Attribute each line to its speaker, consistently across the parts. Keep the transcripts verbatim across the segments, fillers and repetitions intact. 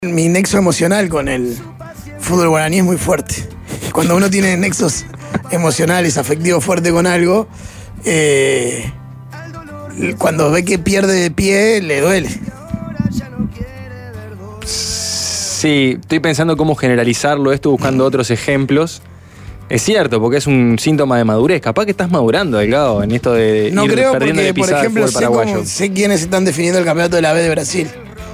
Speaker 1: Mi nexo emocional con el fútbol guaraní es muy fuerte. Cuando uno tiene nexos emocionales, afectivos fuertes con algo, eh, cuando ve que pierde de pie, le duele.
Speaker 2: Sí, estoy pensando cómo generalizarlo esto, buscando otros ejemplos. Es cierto, porque es un síntoma de madurez. Capaz que estás madurando, Delgado, en esto de
Speaker 1: no
Speaker 2: ir
Speaker 1: creo
Speaker 2: perdiendo
Speaker 1: porque,
Speaker 2: de
Speaker 1: por
Speaker 2: pisada
Speaker 1: ejemplo,
Speaker 2: al
Speaker 1: sé,
Speaker 2: paraguayo.
Speaker 1: cómo, sé quiénes están definiendo el campeonato de la B de Brasil.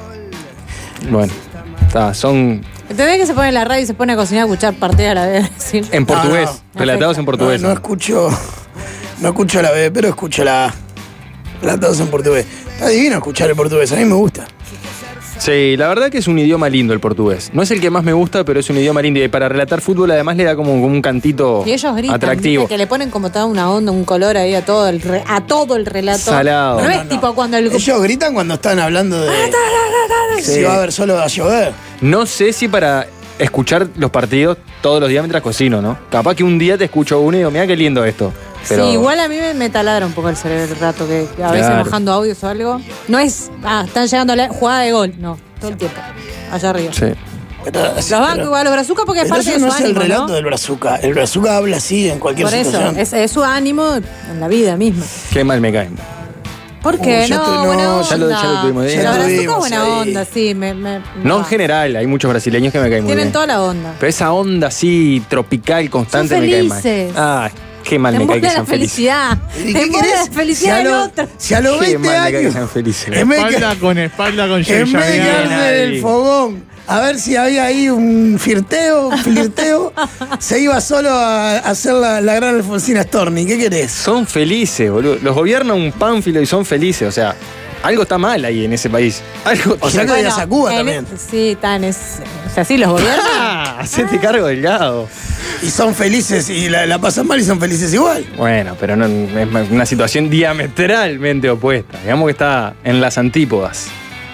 Speaker 2: Bueno, está, son...
Speaker 3: ¿Entendés que se pone en la radio y se pone a cocinar a escuchar partidas a la vez? ¿Sí?
Speaker 2: En portugués,
Speaker 1: no,
Speaker 3: no.
Speaker 2: relatados en portugués.
Speaker 1: No, no escucho, no escucho la B, pero escucho la A. Relatados en portugués. Está divino escuchar el portugués, a mí me gusta.
Speaker 2: Sí, la verdad que es un idioma lindo el portugués. No es el que más me gusta, pero es un idioma lindo. Y para relatar fútbol además le da como, como un cantito
Speaker 3: Y ellos gritan,
Speaker 2: atractivo.
Speaker 3: ¿viste? Que le ponen como toda una onda, un color ahí a todo el, re, a todo el relato.
Speaker 2: Salado.
Speaker 3: No,
Speaker 1: No,
Speaker 3: es
Speaker 1: no, no.
Speaker 3: tipo cuando el...
Speaker 1: Ellos gritan cuando están hablando de
Speaker 2: Sí.
Speaker 1: si va a haber solo a llover.
Speaker 2: No sé si para escuchar los partidos todos los días mientras cocino, ¿no? Capaz que un día te escucho uno y digo, mira qué lindo esto. Pero...
Speaker 3: Sí, igual a mí me, me taladra un poco el cerebro el rato, que, que a veces
Speaker 2: Claro.
Speaker 3: bajando audios o algo. No es, ah, están llegando a la jugada de gol, no, todo el tiempo, allá arriba.
Speaker 2: Sí.
Speaker 1: Pero,
Speaker 3: Los bancos igual, los brazucas porque es
Speaker 1: pero
Speaker 3: parte
Speaker 1: eso
Speaker 3: de
Speaker 1: no
Speaker 3: su
Speaker 1: es el
Speaker 3: ánimo,
Speaker 1: relato
Speaker 3: ¿no?
Speaker 1: del brazuca. El brazuca habla así en cualquier
Speaker 3: Por eso,
Speaker 1: situación.
Speaker 3: es, es su ánimo en la vida misma.
Speaker 2: Qué mal me caen.
Speaker 3: ¿Por qué?
Speaker 1: Uh, ya
Speaker 3: no,
Speaker 1: tu- no,
Speaker 3: buena onda.
Speaker 2: ya lo- ya lo tuvimos,
Speaker 3: Los
Speaker 2: ya lo
Speaker 3: brazucas
Speaker 1: tuvimos
Speaker 3: buena
Speaker 1: ahí.
Speaker 3: onda, sí. Me, me,
Speaker 2: No en
Speaker 3: va.
Speaker 2: general, hay muchos brasileños que me caen muy
Speaker 3: Tienen
Speaker 2: bien.
Speaker 3: toda la onda.
Speaker 2: Pero esa onda así tropical, constante,
Speaker 3: Son
Speaker 2: me cae mal.
Speaker 3: felices.
Speaker 2: Ah, qué mal
Speaker 3: Te
Speaker 2: me cae que
Speaker 3: envuelve la
Speaker 2: sean felices.
Speaker 3: felicidad.
Speaker 1: ¿Y
Speaker 3: Te
Speaker 1: qué
Speaker 3: envuelve
Speaker 1: querés?
Speaker 3: la felicidad
Speaker 1: si a
Speaker 3: del
Speaker 1: lo-
Speaker 3: otro.
Speaker 1: Si a los
Speaker 2: Qué
Speaker 1: veinte
Speaker 2: mal me cae que
Speaker 1: años,
Speaker 2: sean felices.
Speaker 1: en vez,
Speaker 4: Espalda
Speaker 1: que,
Speaker 4: con espalda con
Speaker 1: en vez de
Speaker 4: Xavier.
Speaker 1: quedarse en
Speaker 2: ahí.
Speaker 1: el fogón, a ver si había ahí un flirteo, un flirteo, se iba solo a hacer la, la gran Alfonsina Storni. ¿Qué querés?
Speaker 2: Son felices, boludo. Los gobierna un pánfilo y son felices. O sea, algo está mal ahí en ese país. Algo
Speaker 1: O sea que
Speaker 3: Bueno,
Speaker 1: odias a Cuba
Speaker 3: en-
Speaker 1: también.
Speaker 3: Sí, tan es. O sea, sí, los gobiernos.
Speaker 2: ¡Ah! Hacete cargo, Delgado.
Speaker 1: Y son felices y la, la pasan mal y son felices igual.
Speaker 2: Bueno, pero no, es una situación diametralmente opuesta. Digamos que está en las antípodas.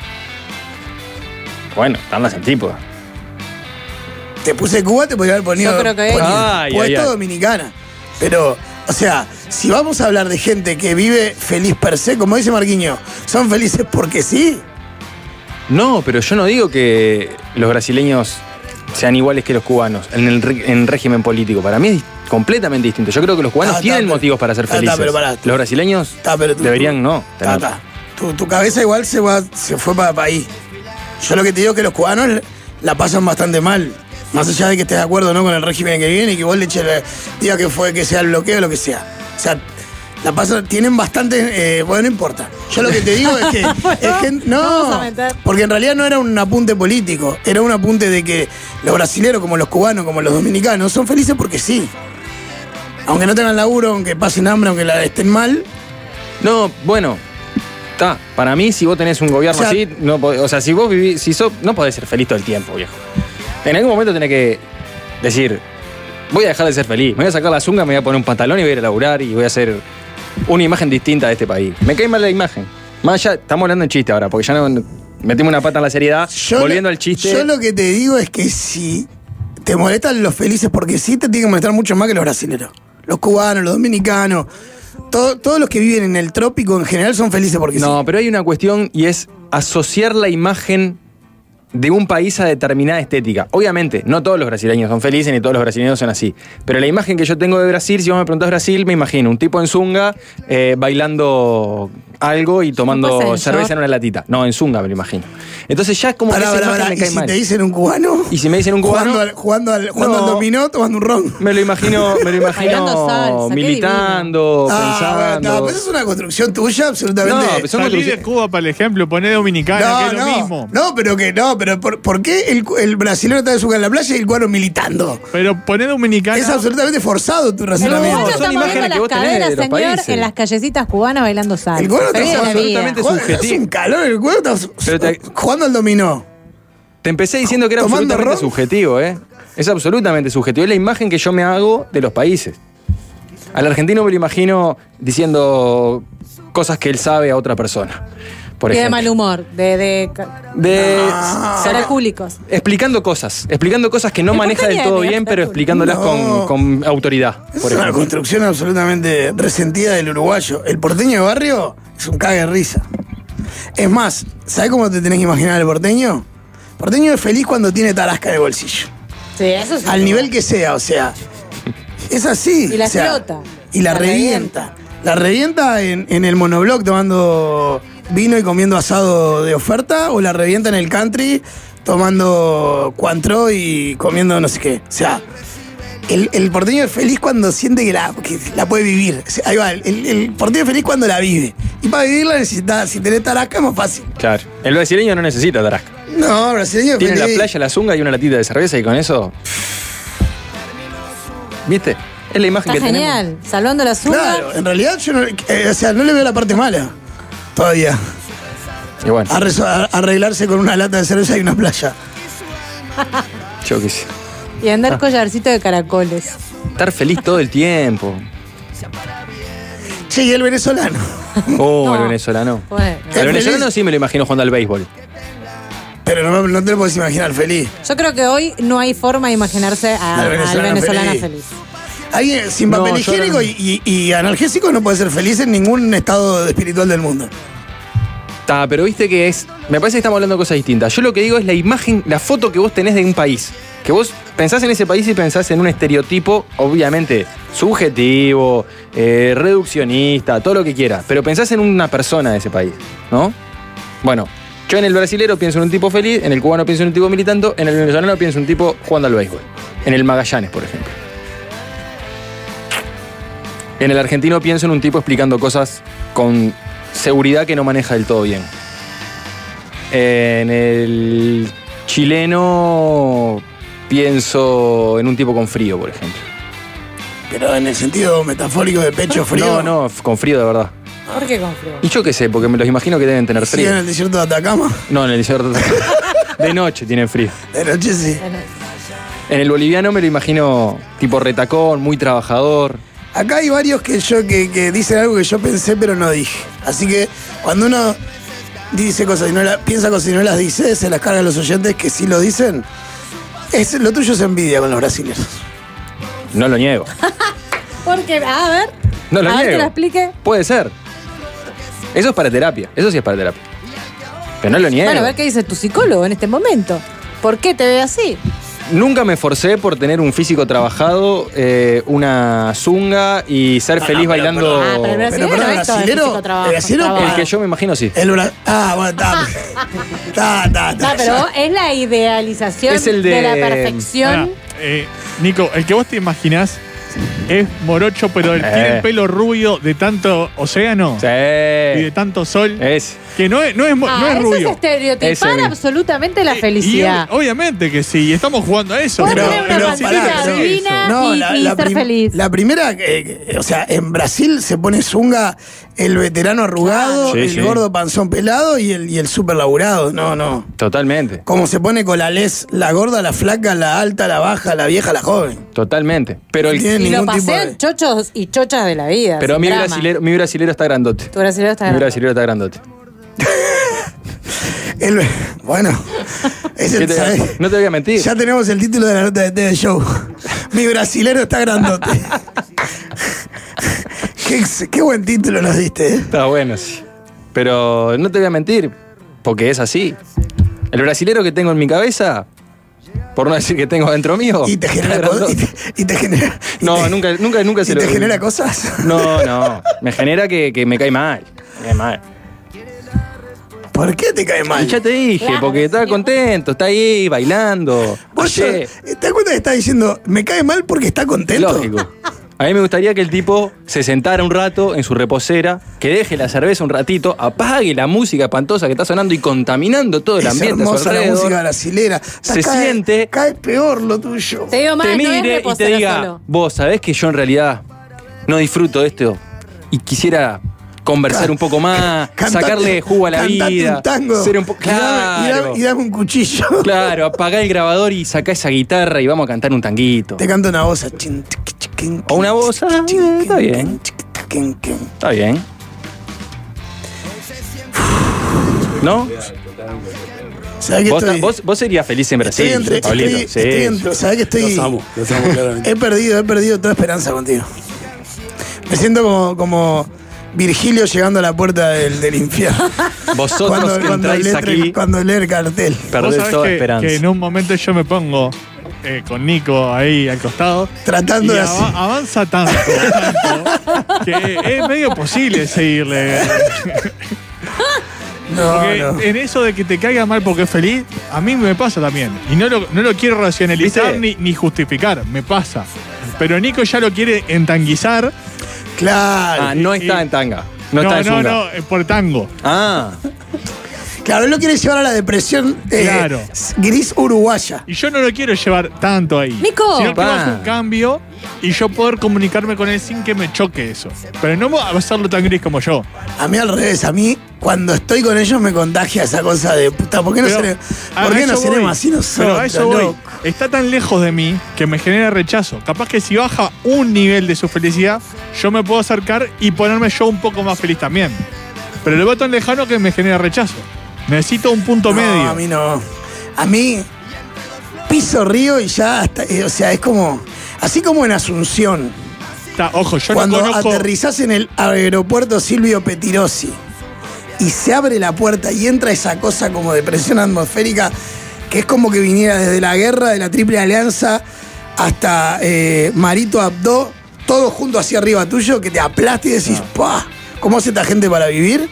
Speaker 2: Bueno, están las antípodas.
Speaker 1: Te puse Cuba, te podría haber ponido,
Speaker 3: Yo creo que-
Speaker 1: ponido-
Speaker 2: Ay,
Speaker 1: puesto
Speaker 2: ay, ay.
Speaker 1: Dominicana. Pero, o sea, si vamos a hablar de gente que vive feliz per se, como dice Marquinhos, son felices porque sí.
Speaker 2: No, pero yo no digo que los brasileños sean iguales que los cubanos en el re- en régimen político. Para mí es completamente distinto. Yo creo que los cubanos
Speaker 1: Ah,
Speaker 2: tienen
Speaker 1: está, pero-
Speaker 2: motivos para ser
Speaker 1: ah, está,
Speaker 2: felices.
Speaker 1: pero pará.
Speaker 2: Los brasileños
Speaker 1: Está, pero tú-
Speaker 2: deberían no.
Speaker 1: Ta,
Speaker 2: tener-
Speaker 1: ta. Tu, tu cabeza igual se, va, se fue para ahí. Yo lo que te digo es que los cubanos la pasan bastante mal. Más allá de que estés de acuerdo o no con el régimen que viene y que vos le eches la- diga que fue que sea el bloqueo o lo que sea. O sea, la pasan, tienen bastante. Eh, bueno, no importa. Yo lo que te digo es que. es que
Speaker 3: Vamos
Speaker 1: no.
Speaker 3: a meter.
Speaker 1: Porque en realidad no era un apunte político. Era un apunte de que los brasileños, como los cubanos, como los dominicanos, son felices porque sí. Aunque no tengan laburo, aunque pasen hambre, aunque la estén mal.
Speaker 2: No, bueno. Está, para mí, si vos tenés un gobierno
Speaker 1: O sea-
Speaker 2: así, no podés- o sea, si vos vivís, si sos, no podés ser feliz todo el tiempo, viejo. En algún momento tenés que decir, voy a dejar de ser feliz, me voy a sacar la zunga, me voy a poner un pantalón y voy a ir a laburar y voy a hacer una imagen distinta de este país. Me cae mal la imagen. Más allá, estamos hablando en chiste ahora, porque ya no metimos una pata en la seriedad.
Speaker 1: Yo
Speaker 2: volviendo
Speaker 1: lo-
Speaker 2: al chiste.
Speaker 1: Yo lo que te digo es que si te molestan los felices porque sí, te tienen que molestar mucho más que los brasileños. Los cubanos, los dominicanos, todo- todos los que viven en el trópico en general son felices porque sí.
Speaker 2: No, pero hay una cuestión y es asociar la imagen de un país a determinada estética. Obviamente, no todos los brasileños son felices ni todos los brasileños son así. Pero la imagen que yo tengo de Brasil, si vos me preguntás Brasil, me imagino un tipo en zunga eh, bailando algo y tomando
Speaker 3: puede ser en
Speaker 2: cerveza
Speaker 3: short.
Speaker 2: en una latita. No, en zunga me lo imagino. Entonces ya es como
Speaker 1: Pará,
Speaker 2: que esa
Speaker 1: pará,
Speaker 2: imagen
Speaker 1: pará.
Speaker 2: me
Speaker 1: ¿Y
Speaker 2: cae
Speaker 1: si
Speaker 2: mal.
Speaker 1: te dicen un cubano?
Speaker 2: Y si me dicen un cubano,
Speaker 1: Jugando al, jugando al, jugando
Speaker 2: No.
Speaker 1: al dominó, tomando un ron.
Speaker 2: me lo imagino, me lo
Speaker 3: Bailando
Speaker 2: imagino
Speaker 3: salsa, qué
Speaker 2: militando,
Speaker 1: Ah, bueno,
Speaker 2: pensando.
Speaker 1: no, pero eso es una construcción tuya absolutamente.
Speaker 2: No, pero son
Speaker 4: Salí
Speaker 2: construcciones-
Speaker 4: de Cuba para el ejemplo, poné Dominicana,
Speaker 1: No,
Speaker 4: que es
Speaker 1: no,
Speaker 4: lo mismo.
Speaker 1: no, pero que no, pero ¿por, por qué el, el brasileño está de su en la playa y el cubano militando?
Speaker 4: Pero poné Dominicana.
Speaker 1: Es absolutamente forzado tu
Speaker 3: El
Speaker 1: razonamiento.
Speaker 3: cubano
Speaker 2: son
Speaker 3: está
Speaker 2: imágenes
Speaker 3: moviendo
Speaker 2: que
Speaker 3: las
Speaker 2: vos tenés de
Speaker 3: caderas,
Speaker 2: los
Speaker 3: señor,
Speaker 2: países.
Speaker 3: en las callecitas cubanas bailando salsa.
Speaker 1: El cubano está
Speaker 3: Feliz de la
Speaker 1: jugando
Speaker 3: vida.
Speaker 2: absolutamente
Speaker 1: Joder,
Speaker 2: subjetivo.
Speaker 1: Es un calor, el cuero está
Speaker 2: Pero te-
Speaker 1: jugando al dominó.
Speaker 2: Te empecé diciendo que era
Speaker 1: Tomando
Speaker 2: absolutamente
Speaker 1: ron.
Speaker 2: subjetivo, ¿eh? Es absolutamente subjetivo. Es la imagen que yo me hago de los países. Al argentino me lo imagino diciendo cosas que él sabe a otra persona. Por
Speaker 3: Y de
Speaker 2: ejemplo.
Speaker 3: mal humor, de, de,
Speaker 2: De
Speaker 3: caracúlicos.
Speaker 2: explicando cosas, explicando cosas que no
Speaker 3: ¿Y por qué
Speaker 2: maneja del
Speaker 3: viene
Speaker 2: todo
Speaker 3: de
Speaker 2: bien, pero
Speaker 3: caracúlicos?
Speaker 2: explicándolas
Speaker 1: No.
Speaker 2: con, con autoridad.
Speaker 1: Es
Speaker 2: Por
Speaker 1: una
Speaker 2: ejemplo.
Speaker 1: construcción absolutamente resentida del uruguayo. El porteño de barrio es un cague de risa. Es más, ¿sabes cómo te tenés que imaginar el porteño? porteño es feliz cuando tiene tarasca en el bolsillo.
Speaker 3: Sí, eso sí.
Speaker 1: Al nivel que sea, o sea. Es así.
Speaker 3: Y la
Speaker 1: o sea,
Speaker 3: explota.
Speaker 1: Y la,
Speaker 3: La
Speaker 1: revienta. La revienta en, en el monobloc tomando vino y comiendo asado de oferta, o la revienta en el country tomando Cointreau y comiendo no sé qué. O sea, el, el porteño es feliz cuando siente que la, que la puede vivir. O sea, ahí va, el, el porteño es feliz cuando la vive. Y para vivirla necesita, si tenés tarasca es más fácil.
Speaker 2: Claro. El brasileño no necesita tarasca.
Speaker 1: No, brasileño es
Speaker 2: Tiene en la
Speaker 1: feliz.
Speaker 2: playa la zunga y una latita de cerveza y con eso. ¿Viste? Es la imagen
Speaker 3: Está
Speaker 2: que
Speaker 3: genial.
Speaker 2: tenemos.
Speaker 3: Salvando la zunga.
Speaker 1: Claro, en realidad yo no, eh, o sea, no le veo la parte mala. Todavía.
Speaker 2: Y bueno,
Speaker 1: Arreso- a- arreglarse con una lata de cerveza y una playa.
Speaker 2: yo qué sé.
Speaker 3: Y andar collarcito de caracoles.
Speaker 2: Estar feliz todo el tiempo.
Speaker 1: Che, y el venezolano.
Speaker 2: Oh,
Speaker 3: No.
Speaker 2: el venezolano.
Speaker 3: Bueno.
Speaker 2: El
Speaker 1: Es
Speaker 2: venezolano
Speaker 1: feliz.
Speaker 2: sí me lo imagino jugando al béisbol.
Speaker 1: Pero no, no te lo puedes imaginar feliz.
Speaker 3: Yo creo que hoy no hay forma de imaginarse a-
Speaker 1: Al
Speaker 3: al
Speaker 1: venezolano
Speaker 3: venezolano
Speaker 1: feliz.
Speaker 3: feliz.
Speaker 1: Alguien sin
Speaker 2: No,
Speaker 1: papel
Speaker 2: yo
Speaker 1: higiénico
Speaker 2: no-
Speaker 1: y, y- y analgésico no puede ser feliz en ningún estado espiritual del mundo.
Speaker 2: Está, pero viste que es. Me parece que estamos hablando de cosas distintas. Yo lo que digo es la imagen, la foto que vos tenés de un país. Que vos pensás en ese país y pensás en un estereotipo, obviamente, subjetivo, eh, reduccionista, todo lo que quieras. Pero pensás en una persona de ese país, ¿no? Bueno, yo en el brasilero pienso en un tipo feliz, en el cubano pienso en un tipo militando, en el venezolano pienso en un tipo jugando al béisbol. En el Magallanes, por ejemplo. En el argentino pienso en un tipo explicando cosas con seguridad que no maneja del todo bien. En el chileno pienso en un tipo con frío, por ejemplo.
Speaker 1: Pero en el sentido metafórico de pecho frío.
Speaker 2: No, no, f- con frío de verdad.
Speaker 3: ¿Por qué con frío?
Speaker 2: Y yo qué sé, porque me los imagino que deben tener
Speaker 1: Sí, en
Speaker 2: frío.
Speaker 1: el desierto de Atacama.
Speaker 2: No, en el desierto. De noche tienen frío.
Speaker 1: De noche sí.
Speaker 3: Bueno,
Speaker 2: En el boliviano me lo imagino tipo retacón, muy trabajador.
Speaker 1: Acá hay varios que yo que, que dicen algo que yo pensé pero no dije. Así que cuando uno dice cosas y no la, piensa cosas y no las dice, se las carga a los oyentes que sí lo dicen. Es, lo tuyo es envidia con los brasileños.
Speaker 2: No lo niego.
Speaker 3: Porque, a ver.
Speaker 2: No lo
Speaker 3: a ver
Speaker 2: niego.
Speaker 3: que lo explique.
Speaker 2: Puede ser. Eso es para terapia. Eso sí es para terapia. Pero no lo niego.
Speaker 3: Bueno, a ver qué dice tu psicólogo en este momento. ¿Por qué te ve así?
Speaker 2: Nunca me esforcé por tener un físico trabajado, eh, una zunga y ser
Speaker 1: No,
Speaker 2: feliz
Speaker 1: no, pero-
Speaker 2: bailando.
Speaker 3: Ah, pero el
Speaker 1: Pero
Speaker 3: brasileño
Speaker 1: perdón,
Speaker 3: no es todo el
Speaker 1: brasilero-
Speaker 3: físico trabajo,
Speaker 1: el brasilero-
Speaker 3: trabajo.
Speaker 2: El que yo me imagino, sí.
Speaker 1: El bra- ah, bueno, está. Está, está, está.
Speaker 3: No, pero es la idealización
Speaker 2: Es el
Speaker 3: de...
Speaker 2: de-
Speaker 3: la perfección.
Speaker 4: Pará, eh, Nico, el que vos te imaginás es morocho, pero él
Speaker 2: Eh.
Speaker 4: tiene el pelo rubio de tanto océano
Speaker 2: Sí.
Speaker 4: y de tanto sol.
Speaker 2: Es.
Speaker 4: Que no es, no es, mo-
Speaker 3: Ah,
Speaker 4: no es
Speaker 3: eso
Speaker 4: rubio.
Speaker 3: es estereotipar
Speaker 2: Ese mismo.
Speaker 3: absolutamente la
Speaker 4: Y-
Speaker 3: felicidad.
Speaker 4: y ob- obviamente que sí, y estamos jugando a eso.
Speaker 3: Vos
Speaker 1: Pero-
Speaker 3: tenés una
Speaker 1: pero
Speaker 3: pancita
Speaker 1: pará, pero-
Speaker 3: divina y, y ser
Speaker 1: prim-
Speaker 3: feliz.
Speaker 1: la primera, eh, eh, o sea, en Brasil se pone zunga el veterano arrugado,
Speaker 2: Claro. Sí,
Speaker 1: el
Speaker 2: sí.
Speaker 1: gordo panzón pelado y el, y el super laburado. No, no.
Speaker 2: Totalmente.
Speaker 1: Como se pone con la les, la gorda, la flaca, la alta, la baja, la vieja, la joven.
Speaker 2: Totalmente. Pero, el,
Speaker 1: Tiene
Speaker 3: Y lo
Speaker 1: ningún tipo
Speaker 3: pasean
Speaker 1: de-
Speaker 3: chochos y chochas de la vida.
Speaker 2: pero
Speaker 3: sin
Speaker 2: mi
Speaker 3: drama.
Speaker 2: brasilero, mi brasilero está grandote.
Speaker 3: Tu brasilero está
Speaker 2: Mi
Speaker 3: grande.
Speaker 2: brasilero está grandote.
Speaker 1: El- bueno, ese,
Speaker 2: ¿Qué te-
Speaker 1: ¿sabes?
Speaker 2: no te voy a mentir.
Speaker 1: Ya tenemos el título de la nota de T V Show. Mi brasilero está grandote. qué, ex- qué buen título nos diste, ¿eh?
Speaker 2: Está bueno, sí. Pero no te voy a mentir, porque es así. El brasilero que tengo en mi cabeza, por no decir que tengo dentro mío.
Speaker 1: Y te genera
Speaker 2: está
Speaker 1: cosas.
Speaker 2: grandote.
Speaker 1: Y te, y te genera. y
Speaker 2: No,
Speaker 1: te-
Speaker 2: nunca, nunca, nunca
Speaker 1: ¿Y
Speaker 2: se
Speaker 1: te
Speaker 2: lo.
Speaker 1: genera cosas?
Speaker 2: No, no. Me genera que, que me cae mal. Me cae mal.
Speaker 1: ¿Por qué te cae mal?
Speaker 2: Y ya te dije,
Speaker 3: Claro,
Speaker 2: porque está
Speaker 3: sí.
Speaker 2: contento, está ahí bailando.
Speaker 1: Vos
Speaker 2: Ayer-
Speaker 1: yo- ¿te das cuenta que está diciendo, me cae mal porque está contento?
Speaker 2: Lógico. A mí me gustaría que el tipo se sentara un rato en su reposera, que deje la cerveza un ratito, apague la música espantosa que está sonando y contaminando todo el
Speaker 1: Es
Speaker 2: ambiente a su
Speaker 1: hermosa la
Speaker 2: alrededor,
Speaker 1: música brasilera.
Speaker 2: Se
Speaker 1: cae,
Speaker 2: siente-
Speaker 1: Cae peor lo tuyo.
Speaker 3: Te digo más,
Speaker 2: te
Speaker 3: no es
Speaker 2: mire y te
Speaker 3: reposero
Speaker 2: diga,
Speaker 3: solo.
Speaker 2: vos sabés que yo en realidad no disfruto de esto y quisiera conversar
Speaker 1: Ca-
Speaker 2: un poco más,
Speaker 1: Cantate-
Speaker 2: sacarle jugo a la
Speaker 1: cantate
Speaker 2: vida,
Speaker 1: un tango.
Speaker 2: ser un poco
Speaker 1: Y dame- y dame-
Speaker 2: claro,
Speaker 1: Y dame un cuchillo.
Speaker 2: claro, apagá el grabador y sacá esa guitarra y vamos a cantar un tanguito.
Speaker 1: Te canto una voz. chin, chiqui, chiquin,
Speaker 2: O una voz, ah,
Speaker 1: chin,
Speaker 2: eh, está
Speaker 1: chin,
Speaker 2: bien.
Speaker 1: chin, chin.
Speaker 2: Está bien. ¿No?
Speaker 1: ¿Sabés que
Speaker 2: Vos,
Speaker 1: estoy?
Speaker 2: vos, vos serías feliz en Brasil,
Speaker 1: Estoy entre,
Speaker 2: Pablito.
Speaker 1: estoy-
Speaker 2: Sí.
Speaker 1: estoy entre- ¿sabés que estoy?
Speaker 5: Los amo, los amo claramente.
Speaker 1: He perdido, he perdido toda esperanza contigo. Me siento como, como, Virgilio llegando a la puerta del, del infierno.
Speaker 2: Vosotros
Speaker 1: cuando,
Speaker 2: que
Speaker 1: cuando,
Speaker 2: entráis
Speaker 1: lee,
Speaker 2: aquí,
Speaker 1: cuando lee el cartel.
Speaker 4: Vos
Speaker 2: perdés
Speaker 4: sabés
Speaker 2: toda
Speaker 4: que,
Speaker 2: esperanza.
Speaker 4: que en un momento yo me pongo eh, con Nico ahí al costado.
Speaker 1: Tratando
Speaker 4: y
Speaker 1: de
Speaker 4: ava-
Speaker 1: hacer.
Speaker 4: avanza tanto, tanto, que es medio posible seguirle.
Speaker 1: No,
Speaker 4: Porque
Speaker 1: no.
Speaker 4: en eso de que te caiga mal porque es feliz, a mí me pasa también. Y no lo, no lo quiero racionalizar ni, ni justificar, me pasa. Pero Nico ya lo quiere entanguizar.
Speaker 1: Claro.
Speaker 2: Ah, no está
Speaker 4: y-
Speaker 2: en tanga. No,
Speaker 4: No,
Speaker 2: está en
Speaker 4: no,
Speaker 2: zunga.
Speaker 4: no, es por tango.
Speaker 2: Ah,
Speaker 1: Claro, él lo quiere llevar a la depresión eh,
Speaker 4: Claro.
Speaker 1: gris uruguaya.
Speaker 4: Y yo no lo quiero llevar tanto ahí.
Speaker 3: Nico.
Speaker 4: Sino que
Speaker 2: Pa.
Speaker 4: hacer un cambio y yo poder comunicarme con él sin que me choque eso. Pero no va a hacerlo tan gris como yo.
Speaker 1: A mí al revés, a mí cuando estoy con ellos me contagia esa cosa de puta, ¿por qué no,
Speaker 4: Pero
Speaker 1: seremos,
Speaker 4: a
Speaker 1: ¿por qué
Speaker 4: eso
Speaker 1: no
Speaker 4: voy.
Speaker 1: seremos así
Speaker 4: Pero
Speaker 1: nosotros?
Speaker 4: a eso voy.
Speaker 1: loco?
Speaker 4: Está tan lejos de mí que me genera rechazo. Capaz que si baja un nivel de su felicidad, yo me puedo acercar y ponerme yo un poco más feliz también. Pero lo veo tan lejano que me genera rechazo. Necesito un punto
Speaker 1: No,
Speaker 4: medio.
Speaker 1: a mí no. A mí piso río y ya hasta, eh, o sea, es como así como en Asunción.
Speaker 4: Está, ojo, yo
Speaker 1: Cuando
Speaker 4: no conozco.
Speaker 1: aterrizás en el aeropuerto Silvio Pettirossi y se abre la puerta y entra esa cosa como de presión atmosférica que es como que viniera desde la guerra de la Triple Alianza hasta eh, Marito Abdo, todo junto hacia arriba tuyo, que te aplasta y decís, ¡pah! ¿Cómo hace esta gente para vivir?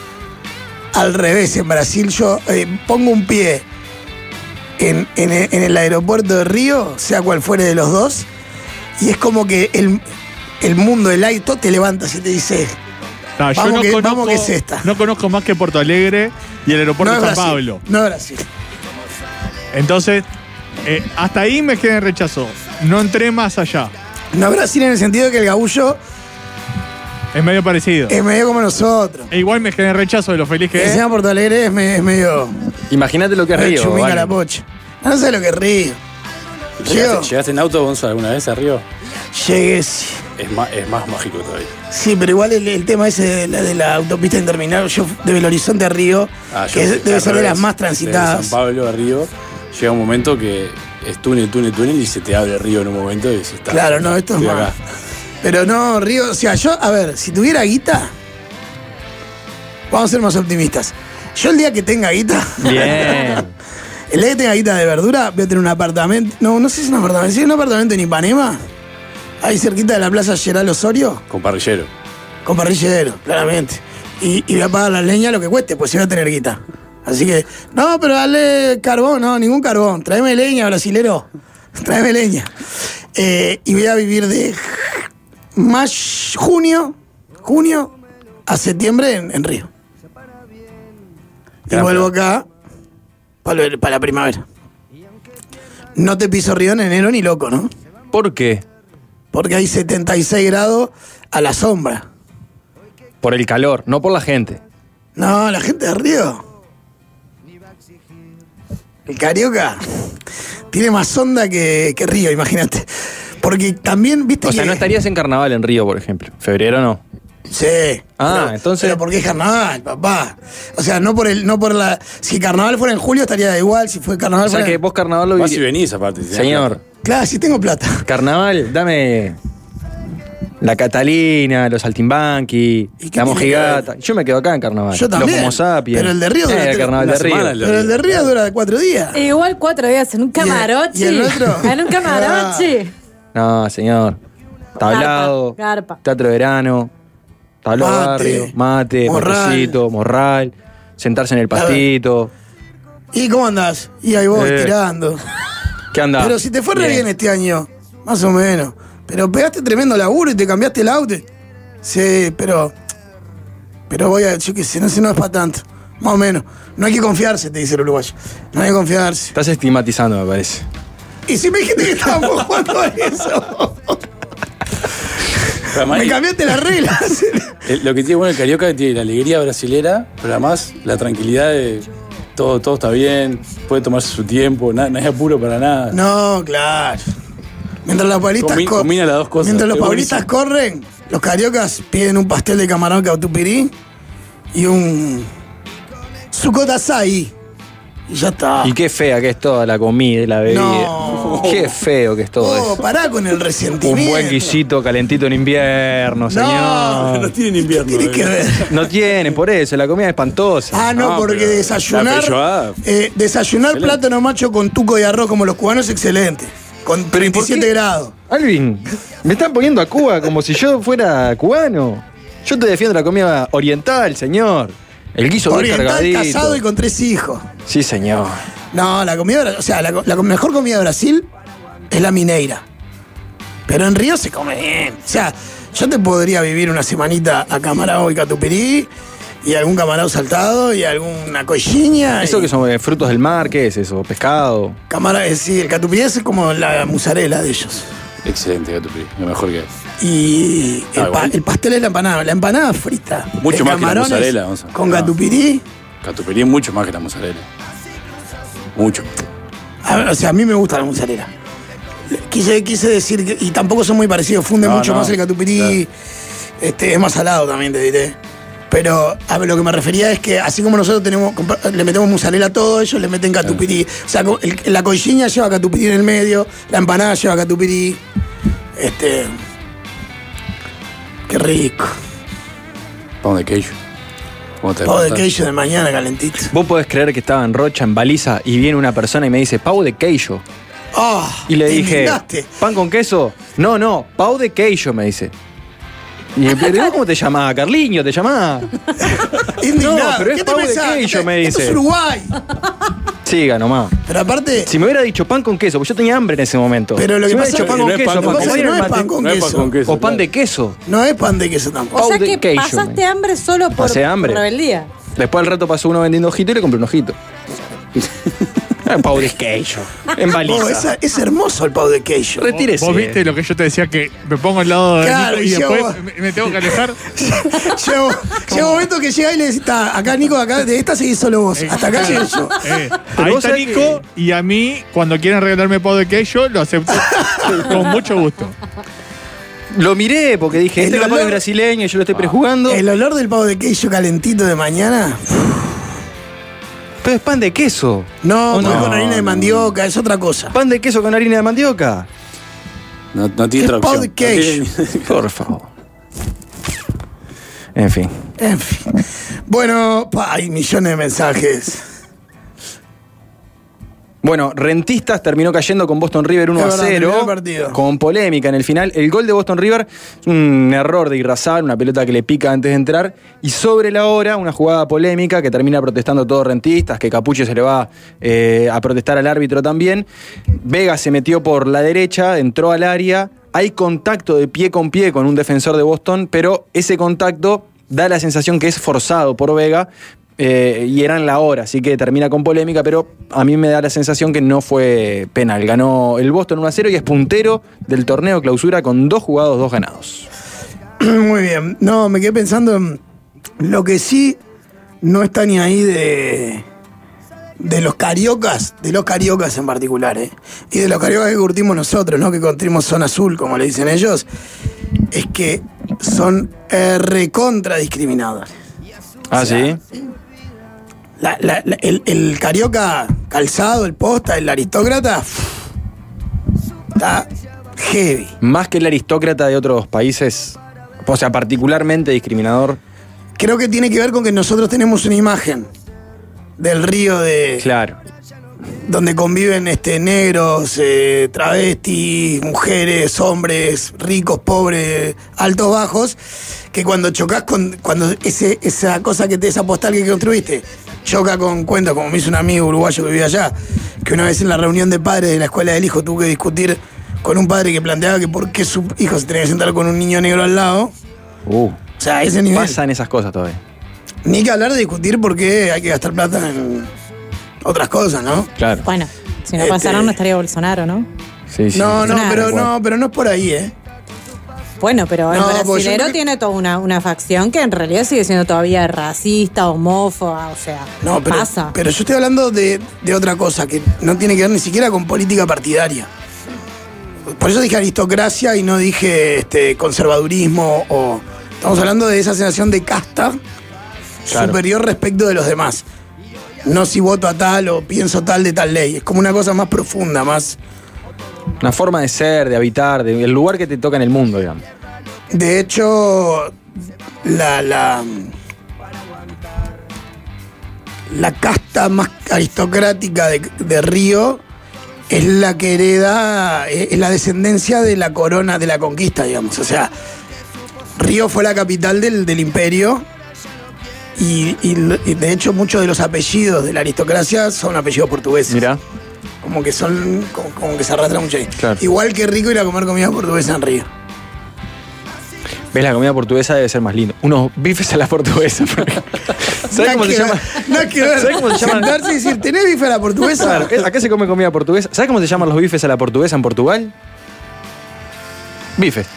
Speaker 1: Al revés, en Brasil yo eh, pongo un pie en, en- en el aeropuerto de Río, sea cual fuere de los dos, y es como que el, el mundo, el aire, todo te levantas y te dice,
Speaker 4: No, yo
Speaker 1: Vamos
Speaker 4: no
Speaker 1: que-
Speaker 4: conozco,
Speaker 1: vamos que es esta.
Speaker 4: No conozco más que Porto Alegre y el aeropuerto
Speaker 1: no es
Speaker 4: de San
Speaker 1: Brasil,
Speaker 4: Pablo.
Speaker 1: no es Brasil.
Speaker 4: Entonces, eh, hasta ahí me quedé en rechazo. No entré más allá.
Speaker 1: No es Brasil en el sentido que el gabullo
Speaker 4: Es medio parecido.
Speaker 1: es medio como nosotros.
Speaker 4: E igual me quedé en rechazo de lo feliz que
Speaker 1: Que
Speaker 4: es.
Speaker 1: sea Porto Alegre es, me- es medio,
Speaker 2: imagínate lo que es
Speaker 1: medio
Speaker 2: Río.
Speaker 1: chuminga
Speaker 2: Valen.
Speaker 1: la pocha. No sé lo que es Río. Río,
Speaker 5: ¿Llegaste, llegaste en auto, Gonzalo, alguna vez a Río?
Speaker 1: llegué, sí.
Speaker 5: Es más, es más mágico todavía.
Speaker 1: Sí, pero igual el, el tema ese de la, de la autopista interminable, yo de Belo Horizonte a Río,
Speaker 5: Ah, yo
Speaker 1: que es-
Speaker 5: fui
Speaker 1: debe
Speaker 5: al
Speaker 1: ser de
Speaker 5: revés.
Speaker 1: las más
Speaker 5: De
Speaker 1: transitadas.
Speaker 5: San Pablo a Río, llega un momento que es túnel, túnel, túnel y se te abre el río en un momento y se está.
Speaker 1: Claro, no, esto es
Speaker 5: estoy
Speaker 1: más.
Speaker 5: acá.
Speaker 1: Pero no, Río, o sea, yo, a ver, si tuviera guita, vamos a ser más optimistas. Yo el día que tenga guita,
Speaker 2: Bien.
Speaker 1: el día que tenga guita de verdura, voy a tener un apartamento, no, no sé si es un apartamento, si es un apartamento en Ipanema, ahí cerquita de la plaza Gerald Osorio,
Speaker 5: Con parrillero.
Speaker 1: con parrillero, claramente. Y, y voy a pagar la leña lo que cueste, pues si voy a tener guita. Así que, no, pero dale carbón, no, ningún carbón. Tráeme leña, brasilero. Tráeme leña. Eh, y voy a vivir de más junio, junio a septiembre en, en Río. Y
Speaker 5: Gran
Speaker 1: vuelvo
Speaker 5: plan.
Speaker 1: acá para, para la primavera. No te piso Río en enero ni loco, ¿no?
Speaker 2: ¿Por qué?
Speaker 1: Porque hay setenta y seis grados a la sombra.
Speaker 2: Por el calor, no por la gente.
Speaker 1: No, la gente de Río. El Carioca tiene más onda que, que Río, imagínate. Porque también, viste
Speaker 2: O
Speaker 1: que.
Speaker 2: sea, no estarías en carnaval en Río, por ejemplo. Febrero no.
Speaker 1: Sí.
Speaker 2: Ah,
Speaker 1: pero-
Speaker 2: entonces-
Speaker 1: Pero porque es carnaval, papá. O sea, no por el, no por la. Si carnaval fuera en julio estaría igual, si fue carnaval
Speaker 2: O sea
Speaker 1: fuera.
Speaker 2: que vos carnaval lo
Speaker 5: Vas y
Speaker 2: vivirías.
Speaker 5: venís aparte. si tenés
Speaker 2: Señor,
Speaker 5: plata.
Speaker 1: Claro, si tengo plata.
Speaker 2: carnaval, dame la Catalina, los Saltimbanqui,
Speaker 1: ¿Y qué
Speaker 2: la
Speaker 1: tiene
Speaker 2: Mojigata. Yo me quedo acá en carnaval.
Speaker 1: Yo también.
Speaker 2: Los Homo sapiens.
Speaker 1: Pero el de Río dura
Speaker 2: Eh, el
Speaker 1: tres-
Speaker 2: carnaval
Speaker 5: una
Speaker 2: de Río.
Speaker 5: semana el de
Speaker 1: Pero el de Río dura de cuatro días.
Speaker 3: E igual cuatro días en un
Speaker 1: ¿Y el-
Speaker 3: camarote.
Speaker 1: y el otro?
Speaker 3: En un camarote.
Speaker 2: No, señor. Tablado,
Speaker 3: Garpa, garpa.
Speaker 2: teatro de verano, tablado
Speaker 1: Mate,
Speaker 2: barrio, mate,
Speaker 1: morral.
Speaker 2: matecito, morral, sentarse en el pastito.
Speaker 1: ¿Y cómo andás? Y ahí vos
Speaker 2: Eh.
Speaker 1: tirando.
Speaker 2: ¿Qué anda?
Speaker 1: Pero si te fue re bien este año, más o menos. Pero pegaste tremendo laburo y te cambiaste el auto. Sí, pero. Pero voy a. Yo qué sé, no sé, no es para tanto. Más o menos. No hay que confiarse, te dice el uruguayo. No hay que confiarse.
Speaker 2: Estás estigmatizando, me parece.
Speaker 1: Y si me dijiste que estábamos jugando a eso.
Speaker 5: Pero además,
Speaker 1: Me cambiaste las reglas.
Speaker 5: el- lo que tiene bueno el Carioca tiene la alegría brasilera, pero además la tranquilidad de todo, todo está bien, puede tomarse su tiempo, na- no hay apuro para nada.
Speaker 1: No, claro. Mientras los paulistas
Speaker 5: Combi-
Speaker 1: co-
Speaker 5: combina las dos cosas,
Speaker 1: Mientras los
Speaker 5: es
Speaker 1: paulistas corren, los cariocas piden un pastel de camarón cautupirí y un sucotasai. Y ya está.
Speaker 2: Y qué fea que es toda la comida y la bebida.
Speaker 1: No.
Speaker 2: Qué feo que es todo
Speaker 1: Oh,
Speaker 2: eso.
Speaker 1: pará con el resentimiento.
Speaker 2: Un buen guisito calentito en invierno, señor.
Speaker 5: No tienen invierno.
Speaker 1: Tiene
Speaker 5: eh.
Speaker 1: que ver.
Speaker 2: No tiene, por eso, la comida es espantosa.
Speaker 1: Ah, no,
Speaker 5: No,
Speaker 1: porque
Speaker 5: pero la
Speaker 1: desayunar.
Speaker 5: feijoada.
Speaker 1: eh, desayunar
Speaker 5: Excelente.
Speaker 1: plátano macho con tuco y arroz como los cubanos es excelente. Con
Speaker 2: ¿Pero y por
Speaker 1: treinta y siete
Speaker 2: qué?
Speaker 1: grados.
Speaker 2: Alvin, me están poniendo a Cuba como si yo fuera cubano. Yo te defiendo la comida oriental, señor. El guiso bien
Speaker 1: Oriental,
Speaker 2: cargadito.
Speaker 1: casado y con tres hijos.
Speaker 2: Sí, señor.
Speaker 1: No, la comida, bra- o sea, la, la mejor comida de Brasil es la mineira. Pero en Río se come bien. O sea, yo te podría vivir una semanita a Camarao y Catupirí y algún camarao saltado y alguna coxinha.
Speaker 2: ¿Eso
Speaker 1: y-
Speaker 2: que son eh, frutos del mar? ¿Qué es eso? ¿Pescado?
Speaker 1: Camara, eh, sí, el Catupirí es como la musarela de ellos.
Speaker 5: Excelente, Catupirí. Lo mejor que hay.
Speaker 1: Y
Speaker 5: Ah,
Speaker 1: el, pa-
Speaker 5: igual.
Speaker 1: el pastel es la empanada, la empanada frita.
Speaker 5: Mucho
Speaker 1: de
Speaker 5: más que la
Speaker 1: camarones
Speaker 5: mozzarella, vamos a-
Speaker 1: con
Speaker 5: no.
Speaker 1: Catupirí.
Speaker 5: Catupirí es mucho más que la mozzarella. Mucho.
Speaker 1: A ver, o sea, a mí me gusta la mozzarella. Quise, quise decir que, y tampoco son muy parecidos, funde
Speaker 5: No,
Speaker 1: mucho
Speaker 5: no,
Speaker 1: más el catupirí,
Speaker 5: claro.
Speaker 1: este, es más salado también, te diré. Pero a ver, lo que me refería es que así como nosotros tenemos, compra- le metemos mozzarella a todo, ellos le meten catupirí. O sea, co- el- la coxinha lleva catupirí en el medio, la empanada lleva catupirí. Este. Qué rico.
Speaker 5: Pan de queijo. ¿Cómo te
Speaker 1: Pavo de
Speaker 5: levantás?
Speaker 1: queijo de mañana calentito.
Speaker 2: Vos podés creer que estaba en Rocha, en Baliza, y viene una persona y me dice, pavo de queijo.
Speaker 1: Oh,
Speaker 2: Y le
Speaker 1: te
Speaker 2: dije,
Speaker 1: indignaste.
Speaker 2: ¿pan con queso? No, no, pavo de queijo, me dice. Y le digo, ¿cómo te llamás? Carliño, ¿te llamás?
Speaker 1: Indignado.
Speaker 2: No, pero es
Speaker 1: ¿Qué te
Speaker 2: pavo de
Speaker 1: pensás?
Speaker 2: queijo, me
Speaker 1: Esto
Speaker 2: dice.
Speaker 1: es Uruguay.
Speaker 2: Siga nomás.
Speaker 1: Pero aparte,
Speaker 2: Si me hubiera dicho pan con queso, porque yo tenía hambre en ese momento.
Speaker 1: Pero lo
Speaker 2: si
Speaker 1: que
Speaker 2: me
Speaker 1: pasa
Speaker 2: hubiera dicho
Speaker 1: es
Speaker 2: pan
Speaker 1: que
Speaker 2: con
Speaker 5: no es
Speaker 2: queso,
Speaker 5: pan
Speaker 2: para
Speaker 5: con
Speaker 1: queso,
Speaker 2: acompañar
Speaker 1: no
Speaker 2: el
Speaker 1: es pan
Speaker 2: mate.
Speaker 1: con
Speaker 5: No es pan
Speaker 1: queso.
Speaker 5: con queso.
Speaker 2: O pan de
Speaker 5: claro.
Speaker 2: queso.
Speaker 1: no es pan de queso tampoco.
Speaker 3: O sea
Speaker 2: Pau de
Speaker 3: que
Speaker 2: queijo,
Speaker 3: pasaste
Speaker 2: me-
Speaker 3: hambre solo por
Speaker 2: Pasé hambre.
Speaker 3: rebeldía.
Speaker 2: Después al rato pasó uno vendiendo ojito y le compré un ojito. Ah, pavo de queijo. En
Speaker 1: Oh,
Speaker 2: Baliza.
Speaker 1: es, es hermoso el pavo de queijo.
Speaker 2: Retírese.
Speaker 4: ¿Vos viste lo que yo te decía que me pongo al lado de
Speaker 1: Claro,
Speaker 4: Nico
Speaker 1: y
Speaker 4: y después
Speaker 1: yo-
Speaker 4: me, me tengo que alejar?
Speaker 1: Llega llega un momento que llega y le dice, "Está, acá Nico, acá de esta seguís solo vos. Hasta acá llegué yo.
Speaker 4: Eh,
Speaker 2: Pero
Speaker 4: ahí
Speaker 2: vos
Speaker 4: está
Speaker 2: sabés
Speaker 4: Nico y a mí, cuando quieren regalarme pavo de queijo, lo acepto con mucho gusto.
Speaker 2: Lo miré porque dije,
Speaker 1: El
Speaker 2: este capaz
Speaker 1: olor-
Speaker 2: es brasileño y yo lo estoy prejugando.
Speaker 1: El olor del pavo de queijo calentito de mañana.
Speaker 2: Pero es pan de queso.
Speaker 1: No,
Speaker 2: ¿O
Speaker 1: no,
Speaker 2: no?
Speaker 1: con harina de mandioca, es otra cosa.
Speaker 2: Pan de queso con harina de mandioca.
Speaker 5: No, no tiene
Speaker 1: Es
Speaker 5: otra
Speaker 1: pavo
Speaker 5: opción.
Speaker 1: de
Speaker 5: No
Speaker 1: queijo.
Speaker 5: tiene-
Speaker 2: Por favor. En fin.
Speaker 1: En fin. Bueno, pa, hay millones de mensajes.
Speaker 2: Bueno, Rentistas terminó cayendo con Boston River uno
Speaker 1: Es
Speaker 2: a
Speaker 1: verdad, terminó
Speaker 2: cero.
Speaker 1: el partido.
Speaker 2: Con polémica en el final. El gol de Boston River es un error de Irrazal, una pelota que le pica antes de entrar. Y sobre la hora, una jugada polémica que termina protestando todos Rentistas, que Capuche se le va eh, a protestar al árbitro también. Vega se metió por la derecha, entró al área. Hay contacto de pie con pie con un defensor de Boston, pero ese contacto da la sensación que es forzado por Vega. Eh, y era en la hora, así que termina con polémica, pero a mí me da la sensación que no fue penal. Ganó el Boston uno a cero y es puntero del torneo clausura con dos jugados, dos ganados.
Speaker 1: Muy bien. No, me quedé pensando en lo que sí no está ni ahí de. De los cariocas, de los cariocas en particular, ¿eh? Y de los cariocas que curtimos nosotros, ¿no? Que curtimos zona azul, como le dicen ellos, es que son eh, recontra discriminados.
Speaker 2: Ah,
Speaker 1: O sea,
Speaker 2: sí.
Speaker 1: La- la- la- el, el carioca calzado, el posta, el aristócrata, está heavy.
Speaker 2: Más que el aristócrata de otros países, o sea, particularmente discriminador.
Speaker 1: Creo que tiene que ver con que nosotros tenemos una imagen del río de
Speaker 2: Claro.
Speaker 1: donde conviven este, negros, eh, travestis, mujeres, hombres, ricos, pobres, altos, bajos, que cuando chocas con, cuando ese, esa cosa que te, esa postal que construiste, choca con cuentos, como me hizo un amigo uruguayo que vivía allá, que una vez en la reunión de padres de la escuela del hijo tuvo que discutir con un padre que planteaba que por qué su hijo se tenía que sentar con un niño negro al lado.
Speaker 2: Uh,
Speaker 1: O sea, a ese nivel.
Speaker 2: pasan esas cosas todavía.
Speaker 1: Ni que hablar de discutir por qué hay que gastar plata en otras cosas, ¿no?
Speaker 2: Claro.
Speaker 3: Bueno, si no
Speaker 1: Este-
Speaker 3: pasaron no estaría Bolsonaro, ¿no?
Speaker 2: Sí, sí.
Speaker 1: No, no,
Speaker 3: Nada.
Speaker 1: pero no, pero no es por ahí, ¿eh?
Speaker 3: Bueno, pero el
Speaker 1: No, porque yo
Speaker 3: brasilero
Speaker 1: creo que-
Speaker 3: tiene toda una, una facción que en realidad sigue siendo todavía racista, homófoba, o sea,
Speaker 1: No, pero,
Speaker 3: pasa.
Speaker 1: pero yo estoy hablando de, de otra cosa, que no tiene que ver ni siquiera con política partidaria. Por eso dije aristocracia y no dije este, conservadurismo o... Estamos hablando de esa sensación de casta
Speaker 2: Claro.
Speaker 1: superior respecto de los demás. no si voto a tal o pienso tal de tal ley. Es como una cosa más profunda, más...
Speaker 2: Una forma de ser, de habitar, de, el lugar que te toca en el mundo, digamos.
Speaker 1: De hecho, la, la, la casta más aristocrática de, de Río es la que hereda, es la descendencia de la corona de la conquista, digamos. O sea, Río fue la capital del, del imperio y, y, y de hecho muchos de los apellidos de la aristocracia son apellidos portugueses.
Speaker 2: Mirá.
Speaker 1: Como que son, como, como que se arrastra mucho ahí.
Speaker 2: Claro.
Speaker 1: Igual que rico ir a comer comida portuguesa en Río.
Speaker 2: ¿Ves? La comida portuguesa debe ser más lindo. Unos bifes a la portuguesa. ¿Sabes cómo se llama?
Speaker 1: No hay que ver.
Speaker 2: ¿Sabes cómo se llaman?
Speaker 1: Sentarse y decir, ¿tenés bife a la portuguesa?
Speaker 2: Claro, eh, acá se come comida portuguesa. ¿Sabes cómo se llaman los bifes a la portuguesa en Portugal? Bifes.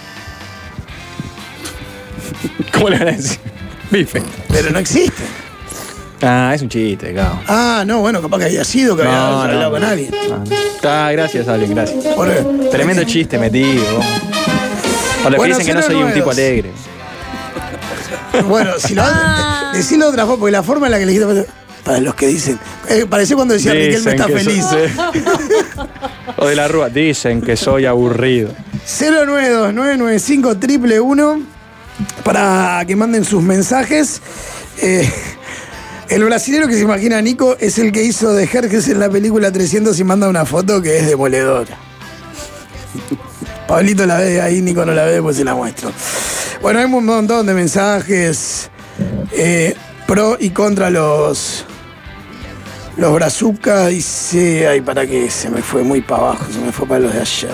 Speaker 2: ¿Cómo le van a decir? Bife.
Speaker 1: Pero no existe.
Speaker 2: Ah, es un chiste, claro.
Speaker 1: Ah, no, bueno, capaz que había sido, que había
Speaker 2: No,
Speaker 1: hablado
Speaker 2: no.
Speaker 1: con alguien.
Speaker 2: Ah, gracias, alguien, gracias.
Speaker 1: Por qué?
Speaker 2: Tremendo chiste metido. Para los
Speaker 1: Bueno,
Speaker 2: que dicen que no soy un
Speaker 1: cero
Speaker 2: tipo
Speaker 1: nuevos.
Speaker 2: alegre.
Speaker 1: Bueno, si lo
Speaker 3: Ah.
Speaker 1: decirlo de otra forma, porque la forma en la que le dijiste, para los que dicen, eh, pareció cuando decía Riquelme está
Speaker 2: que
Speaker 1: feliz.
Speaker 2: soy- sí. O de la Rúa, dicen que soy aburrido.
Speaker 1: cero nueve dos nueve nueve cinco uno uno uno para que manden sus mensajes. Eh, el brasilero que se imagina a Nico es el que hizo de Jerjes en la película trescientos y manda una foto que es demoledora. Pablito la ve ahí, Nico no la ve, pues se la muestro. Bueno, hay un montón de mensajes eh, pro y contra los los brazucas. Dice, ay, para que se me fue muy para abajo, se me fue para los de ayer.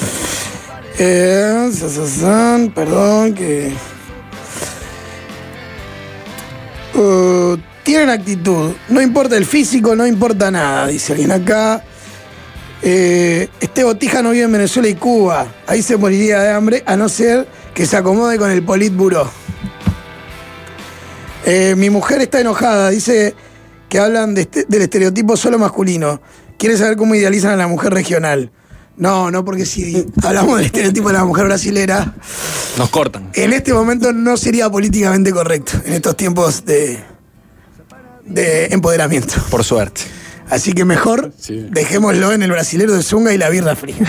Speaker 1: Eh, sa, sa, san, perdón, que... Uh, tienen actitud, no importa el físico, no importa nada, dice alguien acá. Eh, este botija no vive en Venezuela y Cuba, ahí se moriría de hambre, a no ser que se acomode con el Politburó. Eh, mi mujer está enojada, dice que hablan de este- del estereotipo solo masculino. Quiere saber cómo idealizan a la mujer regional. No, no, porque si hablamos del estereotipo de la mujer brasilera,
Speaker 2: Nos cortan.
Speaker 1: en este momento no sería políticamente correcto, en estos tiempos de, de empoderamiento.
Speaker 2: Por suerte.
Speaker 1: Así que mejor
Speaker 5: Sí.
Speaker 1: dejémoslo en el brasilero de Zunga y la birra fría.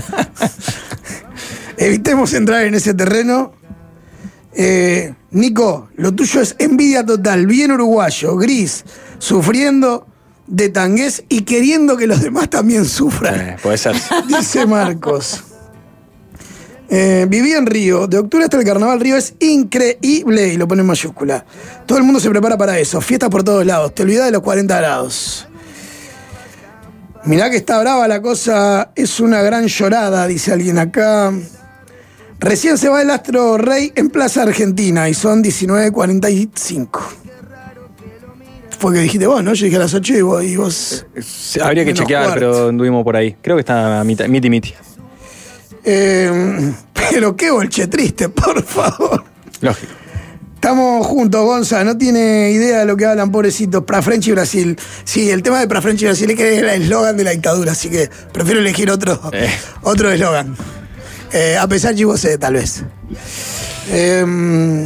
Speaker 1: Evitemos entrar en ese terreno. Eh, Nico, lo tuyo es envidia total, bien uruguayo, gris, sufriendo de tangués y queriendo que los demás también sufran.
Speaker 2: Eh, puede ser.
Speaker 1: Dice Marcos. Eh, viví en Río. De octubre hasta el carnaval Río es increíble. Y lo pone en mayúscula. Todo el mundo se prepara para eso. Fiestas por todos lados. Te olvidás de los cuarenta grados. Mirá que está brava la cosa. Es una gran llorada, dice alguien acá. Recién se va el Astro Rey en Plaza Argentina. Y son diecinueve cuarenta y cinco. Fue que dijiste vos, ¿no? Yo dije a las ocho y vos... Y vos
Speaker 2: Sí, habría que
Speaker 1: Menos
Speaker 2: chequear,
Speaker 1: cuarto.
Speaker 2: pero anduvimos por ahí. Creo que está a mitad- miti miti.
Speaker 1: Eh, pero qué bolche triste, por favor.
Speaker 2: Lógico.
Speaker 1: Estamos juntos, Gonza, no tiene idea de lo que hablan, pobrecitos. Pra French y Brasil. Sí, el tema de Pra French y Brasil es que era el eslogan de la dictadura, así que prefiero elegir otro
Speaker 2: Eh.
Speaker 1: otro eslogan. Eh, a pesar de vos, tal vez. Eh,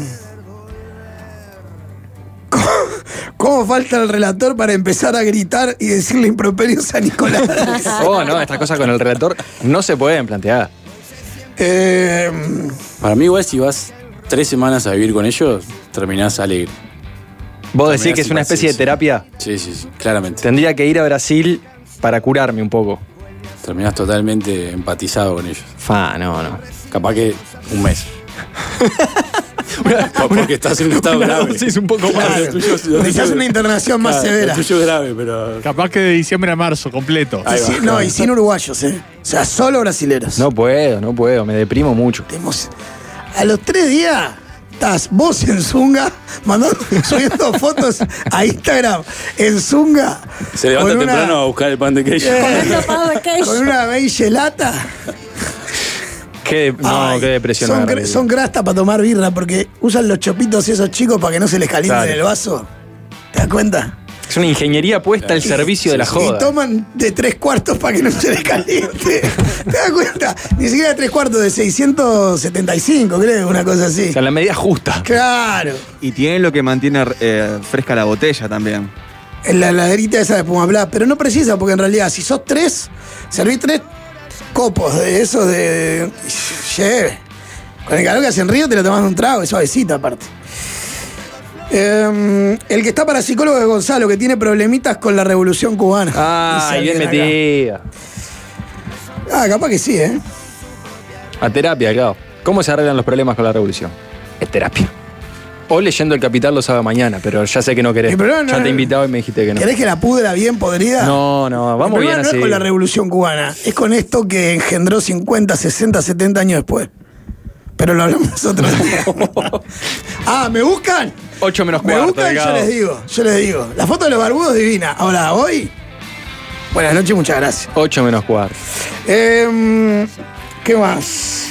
Speaker 1: ¿cómo, ¿Cómo falta el relator para empezar a gritar y decirle improperios a Nicolás?
Speaker 2: Oh, no, estas cosas con el relator no se pueden plantear.
Speaker 1: Eh,
Speaker 5: Para mí, igual, si vas tres semanas a vivir con ellos, terminás alegre.
Speaker 2: ¿Vos decís
Speaker 5: Terminás
Speaker 2: que es una especie de
Speaker 5: simpático.
Speaker 2: terapia?
Speaker 5: Sí, sí, sí, claramente.
Speaker 2: Tendría que ir a Brasil para curarme un poco.
Speaker 5: Terminás totalmente empatizado con ellos.
Speaker 2: Fa, no, no.
Speaker 5: Capaz que un mes. Porque estás en un estado
Speaker 2: Una
Speaker 5: grave.
Speaker 2: dosis un poco más.
Speaker 5: Claro, lo tuyo- lo tuyo-
Speaker 1: necesitas una internación más
Speaker 5: claro,
Speaker 1: severa.
Speaker 5: Lo tuyo es grave, pero.
Speaker 4: Capaz que de diciembre a marzo, completo.
Speaker 5: Ahí
Speaker 1: Y
Speaker 5: va,
Speaker 1: sin- no,
Speaker 5: claro.
Speaker 1: y sin uruguayos, ¿eh? O sea, solo brasileros.
Speaker 2: No puedo, no puedo, me deprimo mucho.
Speaker 1: Tenemos- A los tres días estás vos en Zunga, mandando, subiendo fotos a Instagram en Zunga.
Speaker 5: Se levanta
Speaker 1: con una-
Speaker 5: temprano a buscar el pan de queso.
Speaker 1: Con una beige lata.
Speaker 2: Qué, no,
Speaker 1: Ay,
Speaker 2: qué depresión.
Speaker 1: Son,
Speaker 2: me
Speaker 1: gr-
Speaker 2: agarré.
Speaker 1: son grasta para tomar birra porque usan los chopitos esos chicos para que no se les caliente
Speaker 2: Claro.
Speaker 1: en el vaso. ¿Te das cuenta?
Speaker 2: Es una ingeniería puesta al servicio de la
Speaker 1: Y
Speaker 2: joda.
Speaker 1: toman de tres cuartos para que no se les caliente. ¿Te das cuenta? Ni siquiera de tres cuartos, de seiscientos setenta y cinco, creo, una cosa así.
Speaker 2: O sea, la medida justa.
Speaker 1: Claro.
Speaker 6: Y tienen lo que mantiene eh, fresca la botella también.
Speaker 1: en la heladerita esa de Puma Blas, pero no precisa, porque en realidad, si sos tres, servís tres copos de esos de. Lleve. Con el calor que hace en Río te lo tomás de un trago, es suavecita aparte. Eh, el que está para psicólogo es Gonzalo, que tiene problemitas con la revolución cubana.
Speaker 2: Ah,
Speaker 1: Dice
Speaker 2: bien
Speaker 1: alguien
Speaker 2: metida.
Speaker 1: acá. Ah, capaz que sí, ¿eh?
Speaker 2: A terapia, claro. ¿Cómo se arreglan los problemas con la revolución? Es terapia. O leyendo El Capital lo sabe mañana, pero ya sé que no querés.
Speaker 1: El problema no
Speaker 2: ya
Speaker 1: es-
Speaker 2: te he invitado y me dijiste que no.
Speaker 1: ¿Querés que la pudra bien podrida?
Speaker 2: No, no, vamos
Speaker 1: El
Speaker 2: bien
Speaker 1: problema no
Speaker 2: así.
Speaker 1: es con la revolución cubana, es con esto que engendró cincuenta, sesenta, setenta años después. Pero lo hablamos otro día. Ah, ¿me buscan?
Speaker 2: ocho menos
Speaker 1: Me
Speaker 2: cuarto,
Speaker 1: buscan, yo
Speaker 2: Delgado.
Speaker 1: les digo, yo les digo. La foto de los barbudos divina. Ahora, hoy. Buenas noches, muchas gracias.
Speaker 2: ocho menos cuarto.
Speaker 1: Eh, ¿Qué más?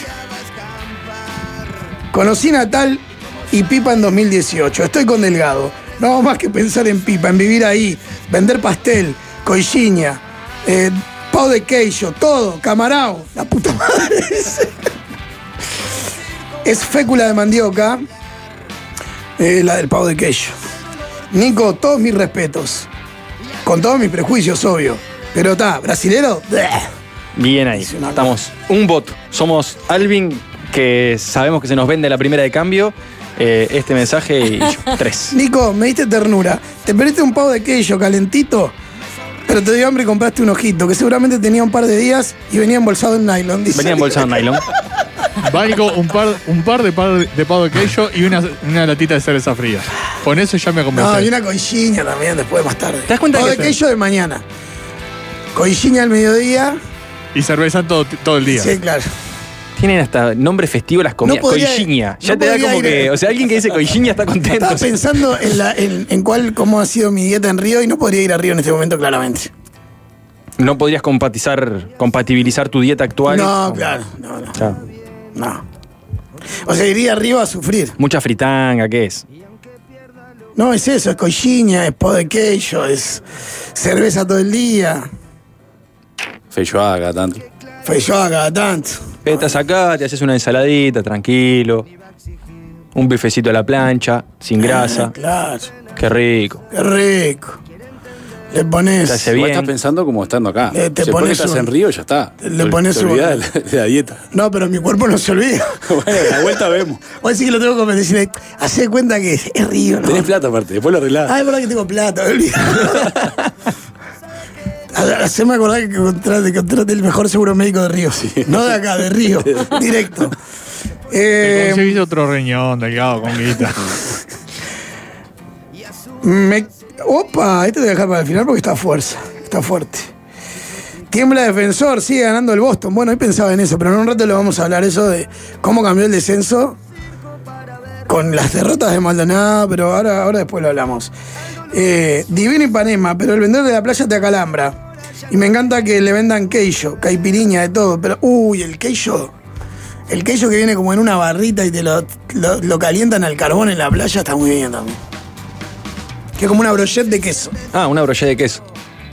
Speaker 1: Conocí Natal y Pipa en dos mil dieciocho. Estoy con Delgado. No hago más que pensar en Pipa, en vivir ahí, vender pastel, coixiña, eh, pau de queijo, todo, camarao, la puta madre. Es fécula de mandioca, eh, la del pau de queijo. Nico, todos mis respetos. Con todos mis prejuicios, obvio. Pero está, brasilero, bleh.
Speaker 2: Bien ahí.
Speaker 1: Es una-
Speaker 2: Estamos un voto. Somos Alvin, que sabemos que se nos vende la primera de cambio. eh, este mensaje y yo. Tres.
Speaker 1: Nico, me diste ternura. Te perdiste un pavo de queijo calentito, pero te dio hambre y compraste un ojito, que seguramente tenía un par de días y venía embolsado en nylon. Dice.
Speaker 2: Venía embolsado en nylon.
Speaker 4: Valgo un par, un par de, par de pavo de queijo y una, una latita de cerveza fría. Con eso ya me convencí.
Speaker 1: No, y una coixiña también después, más tarde.
Speaker 2: ¿Te das cuenta
Speaker 1: pavo
Speaker 2: que
Speaker 1: de
Speaker 2: te-
Speaker 1: queijo de mañana. Coixiña al mediodía.
Speaker 4: Y cerveza todo, todo el día.
Speaker 1: Sí, claro.
Speaker 2: Tienen hasta nombre festivo las comidas.
Speaker 1: No podría-
Speaker 2: Coixiña. Ya
Speaker 1: no
Speaker 2: te da
Speaker 1: podría
Speaker 2: como
Speaker 1: ir-
Speaker 2: que. O sea, alguien que dice coixiña está contento.
Speaker 1: Estaba pensando en, la, en, en cuál, cómo ha sido mi dieta en Río y no podría ir a Río en este momento, claramente.
Speaker 2: No podrías compatizar, compatibilizar tu dieta actual.
Speaker 1: No,
Speaker 2: con-
Speaker 1: claro. No, no.
Speaker 2: Ya.
Speaker 1: No. O sea, iría a Río a sufrir.
Speaker 2: Mucha fritanga, ¿qué es?
Speaker 1: No, es eso, es coixiña, es pavo de queijo, es cerveza todo el día.
Speaker 5: Feijoada cada tanto.
Speaker 1: Feijoada cada tanto.
Speaker 2: Estás acá, te haces una ensaladita, tranquilo. Un bifecito a la plancha, sin grasa.
Speaker 1: Ah, claro,
Speaker 2: Qué rico.
Speaker 1: qué rico. Le pones.
Speaker 2: Te hace
Speaker 5: Vos
Speaker 2: bien.
Speaker 5: estás pensando como estando acá.
Speaker 1: Eh, te
Speaker 5: Si después que
Speaker 1: pones
Speaker 5: estás
Speaker 1: un-
Speaker 5: en Río, ya está.
Speaker 1: le
Speaker 5: Te-
Speaker 1: pones
Speaker 5: te
Speaker 1: un-
Speaker 5: olvidás de la, de la dieta.
Speaker 1: No, pero mi cuerpo no se olvida.
Speaker 5: Bueno, a la vuelta vemos.
Speaker 1: Hoy sí que lo tengo que comer, decirle, hacé cuenta que es Río, ¿no?
Speaker 5: Tenés plata aparte, después lo arreglás.
Speaker 1: Ah, es verdad que tengo plata, me olvidé. Haceme acordar que contrate, contrate el mejor seguro médico de Río. No de acá, de Río. Directo.
Speaker 4: Te
Speaker 1: Eh,
Speaker 4: conseguís otro riñón, Delgado, con guita.
Speaker 1: me- Opa, este te voy a dejar para el final porque está a fuerza. Está fuerte. Tiembla Defensor, sigue ganando el Boston. Bueno, hoy pensaba en eso, pero en un rato lo vamos a hablar eso de cómo cambió el descenso con las derrotas de Maldonado, pero ahora, ahora después lo hablamos. Eh, Divino Ipanema, pero el vendedor de la playa te acalambra. Y me encanta que le vendan queijo, caipiriña, de todo, pero uy, el queijo, el queijo que viene como en una barrita y te lo, lo, lo calientan al carbón en la playa está muy bien también. Que es como una brochette de queso.
Speaker 2: Ah, una brochette de queso.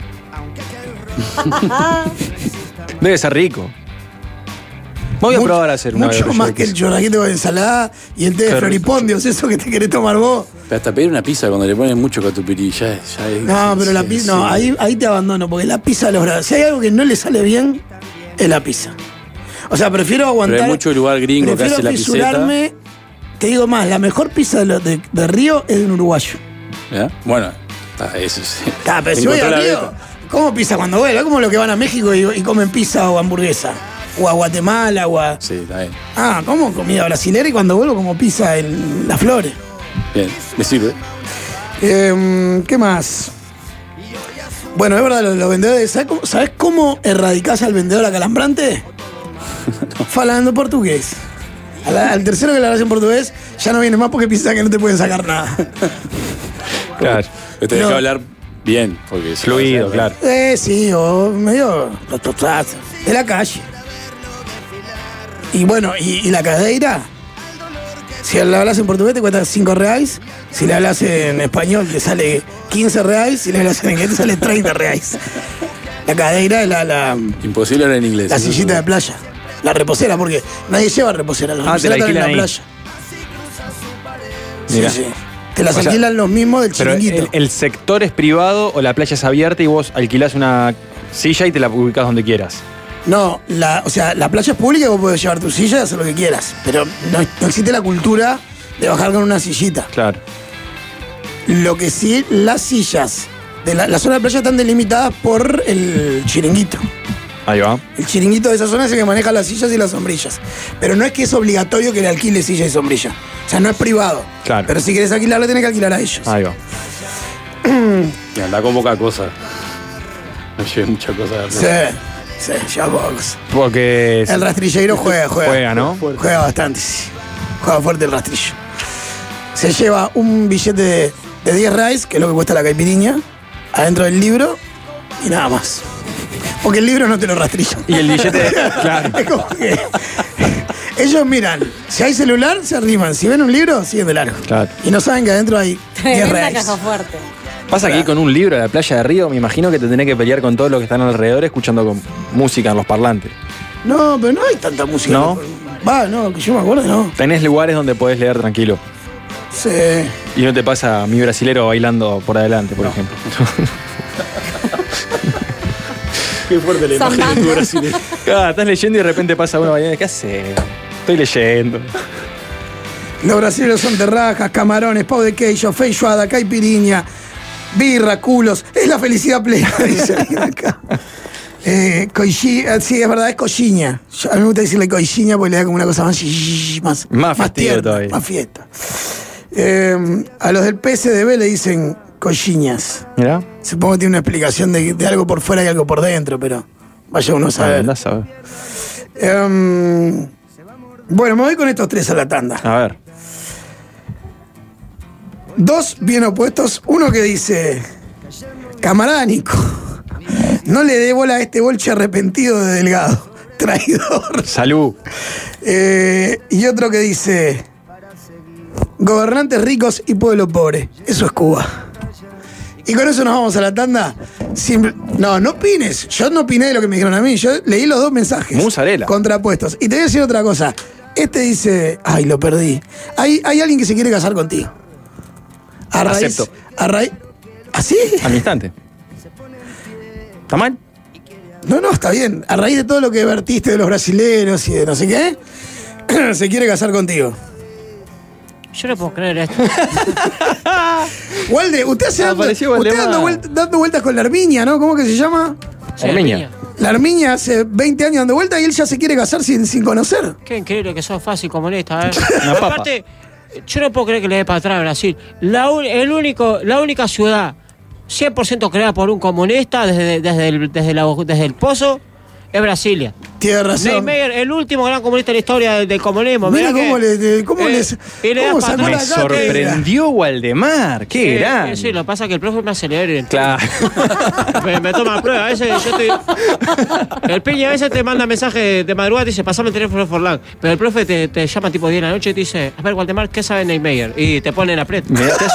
Speaker 2: Debe ser rico. Voy a
Speaker 1: Mucho-
Speaker 2: probar a hacer una
Speaker 1: Mucho
Speaker 2: brochette
Speaker 1: más
Speaker 2: de
Speaker 1: que el
Speaker 2: queso.
Speaker 1: chorraquito con ensalada y el té de
Speaker 2: Qué rico.
Speaker 1: floripondios, eso que te querés tomar vos.
Speaker 5: Pero hasta pedir una pizza cuando le ponen mucho catupirí, ya es. Ya es
Speaker 1: No, pero la
Speaker 5: sí,
Speaker 1: pizza,
Speaker 5: sí.
Speaker 1: no, ahí, ahí te abandono, porque la pizza de los brazos. Si hay algo que no le sale bien, es la pizza. O sea, prefiero aguantar.
Speaker 5: Pero hay mucho lugar gringo que
Speaker 1: prefiero
Speaker 5: hace la piseta.
Speaker 1: fisurarme. Te digo más, la mejor pizza de, lo- de- de Río es de un uruguayo.
Speaker 5: ¿Ya? Bueno, está, eso sí.
Speaker 1: Ah, pero si voy
Speaker 5: Encontró
Speaker 1: a
Speaker 5: la
Speaker 1: Río,
Speaker 5: beta.
Speaker 1: ¿cómo pizza cuando vuelvo? Es como los que van a México y, y comen pizza o hamburguesa. O a Guatemala, o a.
Speaker 5: Sí, está bien.
Speaker 1: Ah, como comida brasilera y cuando vuelvo como pizza en Las Flores.
Speaker 5: Bien, me sirve.
Speaker 1: Eh, ¿Qué más? Bueno, es verdad, los, los vendedores. ¿Sabes cómo, ¿sabes cómo erradicás al vendedor acalambrante? Falando portugués. A la- al tercero que le hablas en portugués, ya no viene más porque piensa que no te pueden sacar nada.
Speaker 2: Claro.
Speaker 5: Pero tenés
Speaker 1: No.
Speaker 5: que hablar bien, porque si
Speaker 2: Fluido,
Speaker 5: vas a-
Speaker 2: claro.
Speaker 1: Eh, sí, o medio. De la calle. Y bueno, y, y la cadeira. Si le hablas en portugués te cuesta cinco reais. Si le hablas en español te sale quince reais. Si le hablas en inglés te sale treinta reais. La cadeira es la, la,
Speaker 5: Imposible hablar en inglés.
Speaker 1: la
Speaker 5: Eso
Speaker 1: sillita de
Speaker 5: seguro.
Speaker 1: playa. La reposera, porque nadie lleva reposera. La
Speaker 2: Ah, te
Speaker 1: reposera
Speaker 2: la
Speaker 1: está en la
Speaker 2: alquilan ahí.
Speaker 1: playa. Sí,
Speaker 2: Mirá.
Speaker 1: sí. Te las
Speaker 2: O sea,
Speaker 1: alquilan los mismos del
Speaker 2: Pero
Speaker 1: chiringuito.
Speaker 2: el, el sector es privado o la playa es abierta y vos alquilás una silla y te la ubicás donde quieras.
Speaker 1: No, la, o sea, la playa es pública y vos podés llevar tu silla y hacer lo que quieras. Pero no, no existe la cultura de bajar con una sillita.
Speaker 2: Claro.
Speaker 1: Lo que sí, las sillas de la, la zona de playa están delimitadas por el chiringuito.
Speaker 2: Ahí va.
Speaker 1: El chiringuito de esa zona es el que maneja las sillas y las sombrillas. Pero no es que es obligatorio que le alquile silla y sombrilla. O sea, no es privado.
Speaker 2: Claro.
Speaker 1: Pero si quieres alquilarla, tenés que alquilar a ellos.
Speaker 2: Ahí va.
Speaker 5: Y anda con poca cosa. No lleve mucha cosa.
Speaker 1: Sí, sí, ya box.
Speaker 2: Porque
Speaker 1: El rastrillero juega, juega.
Speaker 2: juega, ¿no?
Speaker 1: Juega bastante, sí. Juega fuerte el rastrillo. Se lleva un billete de, de diez reais, que es lo que cuesta la caipirinha, adentro del libro y nada más. Porque el libro no te lo rastrilla.
Speaker 2: Y el billete, claro.
Speaker 1: Es como que ellos miran, si hay celular, se arriman. Si ven un libro, siguen de largo.
Speaker 2: Claro.
Speaker 1: Y no saben que adentro hay diez
Speaker 3: Tremenda
Speaker 1: reais.
Speaker 3: caja fuerte.
Speaker 2: Pasa que ir con un libro a la playa de Río, me imagino que te tenés que pelear con todos los que están alrededor escuchando con música en los parlantes.
Speaker 1: No, pero no hay tanta música.
Speaker 2: ¿No?
Speaker 1: Va, no, que yo me acuerdo, no.
Speaker 2: Tenés lugares donde podés leer tranquilo.
Speaker 1: Sí.
Speaker 2: Y no te pasa mi brasilero bailando por adelante, por ejemplo.
Speaker 5: Qué fuerte la imagen de tu
Speaker 3: Sambando.
Speaker 5: brasileño.
Speaker 2: Ah, estás leyendo y de repente pasa uno bailando. ¿Qué haces? Estoy leyendo.
Speaker 1: Los brasileños son terrajas, camarones, pau de queijo, feijoada, caipirinha, birra, culos. Es la felicidad plena, dice alguien acá. Eh, coixi- eh, sí, es verdad, es coxiña. Yo- a mí me gusta decirle coxiña porque le da como una cosa más más,
Speaker 2: Más fastidio
Speaker 1: tierna,
Speaker 2: todavía.
Speaker 1: más fiesta. Eh, a los del P S D B le dicen coxiñas.
Speaker 2: Mirá.
Speaker 1: Supongo que tiene una explicación de, de algo por fuera y algo por dentro, pero vaya uno a saber.
Speaker 2: Andás a ver.
Speaker 1: Em, bueno, me voy con estos tres a la tanda.
Speaker 2: A ver.
Speaker 1: Dos bien opuestos. Uno que dice: camarada Nico, no le dé bola a este bolche arrepentido de Delgado. Traidor.
Speaker 2: Salud.
Speaker 1: Eh, y otro que dice: gobernantes ricos y pueblo pobre. Eso es Cuba. Y con eso nos vamos a la tanda. Simple- no, no opines. Yo no opiné de lo que me dijeron a mí. Yo leí los dos mensajes.
Speaker 2: Mozzarella.
Speaker 1: Contrapuestos. Y te voy a decir otra cosa. Este dice: ay, lo perdí. Hay, hay alguien que se quiere casar contigo. A raíz,
Speaker 2: Acepto.
Speaker 1: A raíz. ¿Así?
Speaker 2: Al instante. ¿Está mal?
Speaker 1: No, no, está bien. A raíz de todo lo que vertiste de los brasileros y de no sé qué, se quiere casar contigo.
Speaker 6: Yo no puedo creer esto.
Speaker 1: Walde, usted hace dando,
Speaker 2: Apareció
Speaker 1: usted
Speaker 2: Waldemar.
Speaker 1: dando, vuelta- dando vueltas con la Armiña, ¿no? ¿Cómo que se llama?
Speaker 6: Sí,
Speaker 2: Armiña.
Speaker 6: niña.
Speaker 1: La Armiña hace veinte años dando vueltas y él ya se quiere casar sin, sin conocer.
Speaker 6: Qué increíble que sos fácil comunista, ¿eh?
Speaker 2: Una papa.
Speaker 6: Aparte, yo no puedo creer que le dé para atrás a Brasil. La, un- el único, la única ciudad cien por ciento creada por un comunista desde, desde, el, desde, la- desde el pozo es Brasilia.
Speaker 1: Tiene razón.
Speaker 6: Neymeyer, el último gran comunista de la historia del, del comunismo.
Speaker 1: Mira
Speaker 6: Mirá
Speaker 1: cómo
Speaker 6: que-
Speaker 1: le, de- cómo
Speaker 6: eh,
Speaker 1: les,
Speaker 6: y le da
Speaker 1: cómo
Speaker 6: para
Speaker 1: sacó
Speaker 2: Me
Speaker 1: la
Speaker 6: atrás.
Speaker 1: cátedra.
Speaker 2: sorprendió Waldemar. Qué
Speaker 6: Sí,
Speaker 2: grande.
Speaker 6: sí, lo que pasa es que el profe me acelera. y-
Speaker 2: Claro.
Speaker 6: Me, me toma prueba. A veces yo estoy. El piña a veces te manda mensaje de madrugada y te dice: pasame el teléfono de Forlán. Pero el profe te, te llama tipo diez de la noche y te dice: a ver, Waldemar, ¿qué sabe Neymeyer? Y te pone en aprieto.
Speaker 2: Mirá, te hace,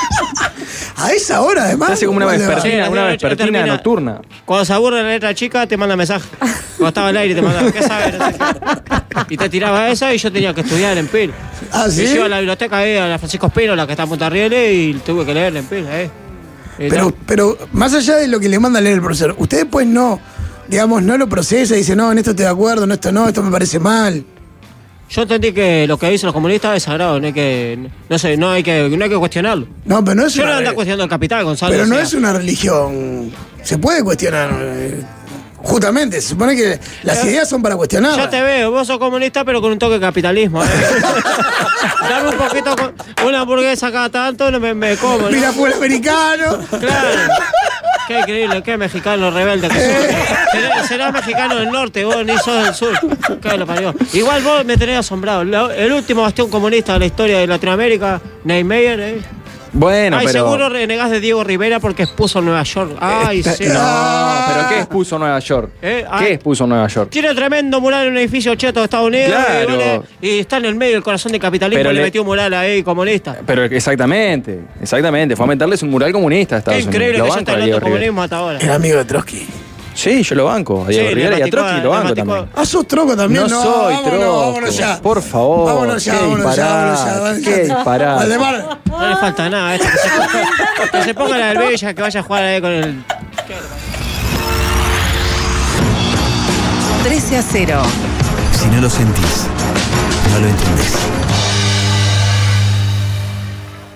Speaker 1: A esa hora, además.
Speaker 2: te hace como una
Speaker 1: Walde va.
Speaker 2: vespertina,
Speaker 6: Sí,
Speaker 2: una
Speaker 6: la
Speaker 2: vespertina
Speaker 6: termina-
Speaker 2: nocturna.
Speaker 6: Cuando se aburre la letra chica, te manda mensaje. Cuando estaba al aire, te mandaba: ¿qué sabe? No sé qué. Y te tiraba esa y yo tenía que estudiar en pila.
Speaker 1: Ah, ¿sí?
Speaker 6: Y yo iba a la biblioteca ahí, a la Francisco Espino, la que está en Punta Rieles, y tuve que leerla en pila, ¿eh? Y
Speaker 1: Pero,
Speaker 6: no.
Speaker 1: pero más allá de lo que le manda a leer el profesor, usted pues no, digamos, no lo procesa y dice: no, en esto estoy de acuerdo, en esto no, esto me parece mal.
Speaker 6: Yo entendí que lo que dicen los comunistas es sagrado, no hay que, no sé, no hay que, no hay que cuestionarlo.
Speaker 1: No, pero no es
Speaker 6: Yo no
Speaker 1: una
Speaker 6: ando
Speaker 1: re-
Speaker 6: cuestionando el capital, Gonzalo.
Speaker 1: Pero
Speaker 6: o
Speaker 1: no
Speaker 6: sea,
Speaker 1: es una religión. Se puede cuestionar. eh, Justamente, se supone que las
Speaker 6: Ya-
Speaker 1: ideas son para cuestionar.
Speaker 6: Ya te veo, vos sos comunista, pero con un toque de capitalismo. ¿eh? Dame un poquito, con, una hamburguesa cada tanto, no me, me como. ¿no?
Speaker 1: Mira, fue el americano.
Speaker 6: Claro. Qué increíble, qué mexicano rebelde que sos. Será, será mexicano del norte, vos ni sos del sur. Qué lo parió. Igual vos me tenés asombrado. La- el último bastión comunista de la historia de Latinoamérica, Neymeyer, ¿eh?
Speaker 2: Bueno,
Speaker 6: Ay,
Speaker 2: pero.
Speaker 6: seguro renegás de Diego Rivera porque expuso Nueva York. Ay, sí.
Speaker 2: No, pero ¿qué expuso Nueva York?
Speaker 6: Eh, ah.
Speaker 2: ¿Qué expuso Nueva York?
Speaker 6: Tiene tremendo mural en un edificio cheto de Estados Unidos.
Speaker 2: Claro.
Speaker 6: Y, vale, y está en el medio del corazón del capitalismo
Speaker 2: Pero
Speaker 6: y le
Speaker 2: le-
Speaker 6: metió un mural ahí comunista.
Speaker 2: Pero exactamente, exactamente. Fue a meterles un mural comunista a
Speaker 6: Qué
Speaker 2: Estados
Speaker 6: increíble
Speaker 2: Unidos.
Speaker 6: que
Speaker 2: Lo
Speaker 6: ya está
Speaker 2: banco a
Speaker 6: hablando de
Speaker 2: Diego Rivera.
Speaker 6: comunismo hasta ahora.
Speaker 1: Era amigo de Trotsky.
Speaker 2: Sí, yo lo banco. A Diego
Speaker 6: Sí,
Speaker 2: Rivera y a
Speaker 6: le
Speaker 2: Trotsky lo
Speaker 6: maticó-
Speaker 2: banco
Speaker 6: le maticó-
Speaker 2: también.
Speaker 1: Ah, sos troco también,
Speaker 2: No
Speaker 1: no.
Speaker 2: soy
Speaker 1: vámonos,
Speaker 2: troco.
Speaker 1: vámonos ya.
Speaker 2: Por favor.
Speaker 1: Vámonos ya,
Speaker 2: qué
Speaker 1: vámonos ya, vámonos ya,
Speaker 2: disparate,
Speaker 1: vámonos
Speaker 2: qué
Speaker 1: ya.
Speaker 2: disparate.
Speaker 1: Valdemar,
Speaker 6: No le falta nada. Este, que, se, que se ponga la del Bella, que vaya a jugar ahí con el.
Speaker 7: trece a cero.
Speaker 8: Si no lo sentís, no lo entendés.